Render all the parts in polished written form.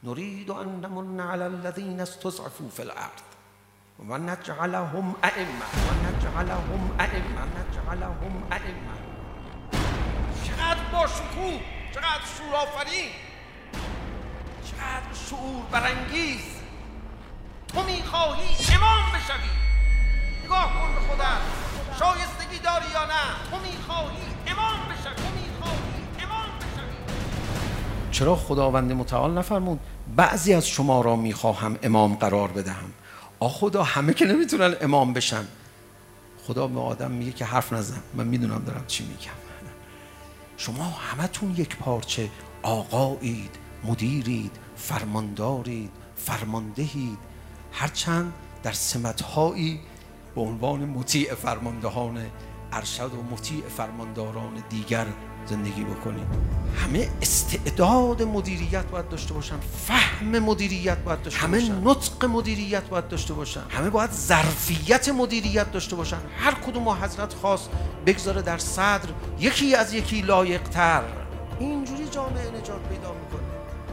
نريد ان نمن على الذين استضعفوا في الارض و نجعلهم ائمه چقدر باشکوه، چقدر شورآفرین، چقدر شعور برانگیز. تو میخواهی امام بشوی، نگاه کن به خودت، شایستگی داری یا نه؟ تو میخواهی امام بشوی. چرا خداوند متعال نفرمود بعضی از شما را میخواهم امام قرار بدهم؟ خدا همه که نمیتونن امام بشن. خدا به آدم میگه که حرف نزن، من میدونم دارم چی میگم. شما همتون یک پارچه آقایید، مدیرید، فرماندارید، فرماندهید، هرچند در سمتهایی به عنوان مطیع فرماندهان ارشد و مطیع فرمانداران دیگر زندگی بکنید. همه استعداد مدیریت باید داشته باشن، فهم مدیریت باید داشته باشن، همه نطق مدیریت باید داشته باشن، همه باید ظرفیت مدیریت داشته باشن. هر کدوم حضرت خواست بگذاره در صدر یکی از یکی لایق تر. اینجوری جامعه نجات پیدا میکنه.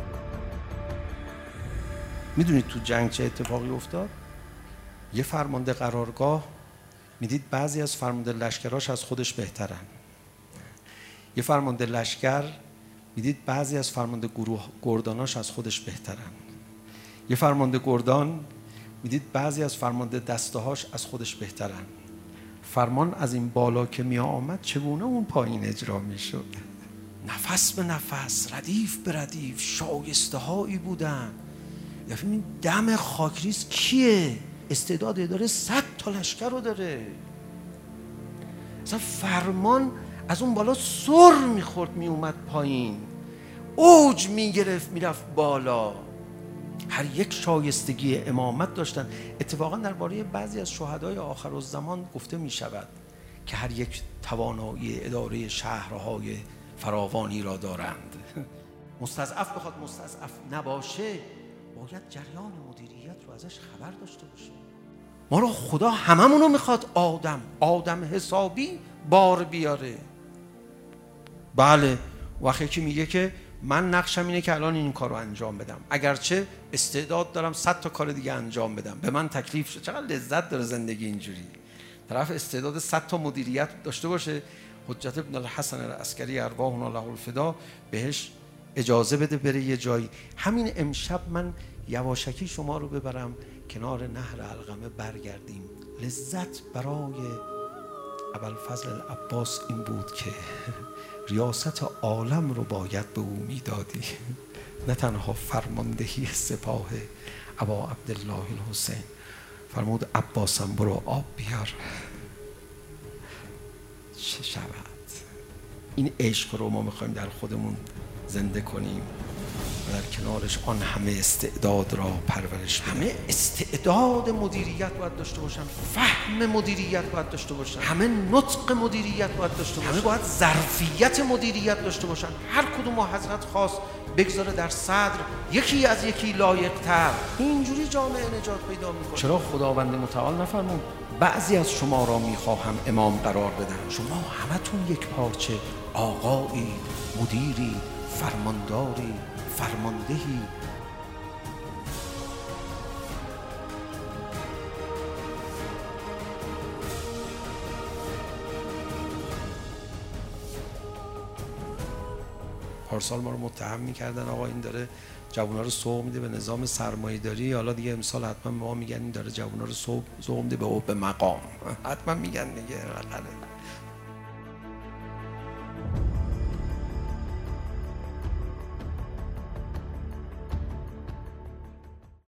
میدونید تو جنگ چه اتفاقی افتاد؟ یه فرمانده قرارگاه میدید بعضی از فرمانده لشکراش از خودش بهترن. یه فرمانده لشکر میدید بعضی از فرمانده گروه گرداناش از خودش بهترن. یه فرمانده گردان میدید بعضی از فرمانده دستهاش از خودش بهترن. فرمان از این بالا که می آمد چگونه اون پایین اجرا میشد؟ نفس به نفس، ردیف به ردیف، شایسته هایی بودن. یا این دم خاکریز کیه؟ استعداد داره، 100 تا لشکر رو داره. مثلا فرمان از اون بالا سر میخورد میومد پایین، اوج میگرفت میرفت بالا. هر یک شایستگی امامت داشتن. اتفاقا درباره بعضی از شهدای آخرالزمان گفته میشود که هر یک توانایی اداره شهرهای فراوانی را دارند. مستضعف بخواد مستضعف نباشه، باید جریان مدیریت رو ازش خبر داشته باشه. ما رو خدا هممون رو میخواد آدم حسابی بار بیاره. بله، وقتی که میگه که من نقشم اینه که الان این کار رو انجام بدم، اگرچه استعداد دارم 100 تا کار دیگه انجام بدم، به من تکلیف شد. چقدر لذت داره زندگی اینجوری. طرف استعداد 100 تا مدیریت داشته باشه، حجت ابن الحسن العسکری ارواحنا له الفدا بهش اجازه بده بره یه جایی. همین امشب من یواشکی شما رو ببرم کنار نهر علقمه برگردیم. لذت برای ابوالفضل العباس این بود که ریاست عالم رو باید به او میدادی، نه تنها فرماندهی سپاه ابا عبدالله الحسین. فرمود عباسم برو آب بیار. چه شود؟ این عشق رو ما میخوایم در خودمون زنده کنیم و در کنارش آن همه استعداد را پرورش بدیم. همه استعداد مدیریت باید داشته باشن، فهم مدیریت باید داشته باشن، همه نطق مدیریت باید داشته باشن، همه باید ظرفیت مدیریت داشته باشن. هر کدوم حضرت خواست بگذاره در صدر یکی از یکی لایق تر. اینجوری جامعه نجات پیدا میکنه. چرا خداوند متعال نفرمود بعضی از شما را میخواهم امام قرار بدم؟ شما همتون یک پارچه آقایید، مدیرید، فرماندارید، فرماندهی. پارسال ما رو متهم می‌کردن آقا این داره جوونا رو سوق میده به نظام سرمایه‌داری. حالا دیگه امسال حتما ما میگن این داره جوونا رو سوق میده به مقام. حتما میگن دیگه.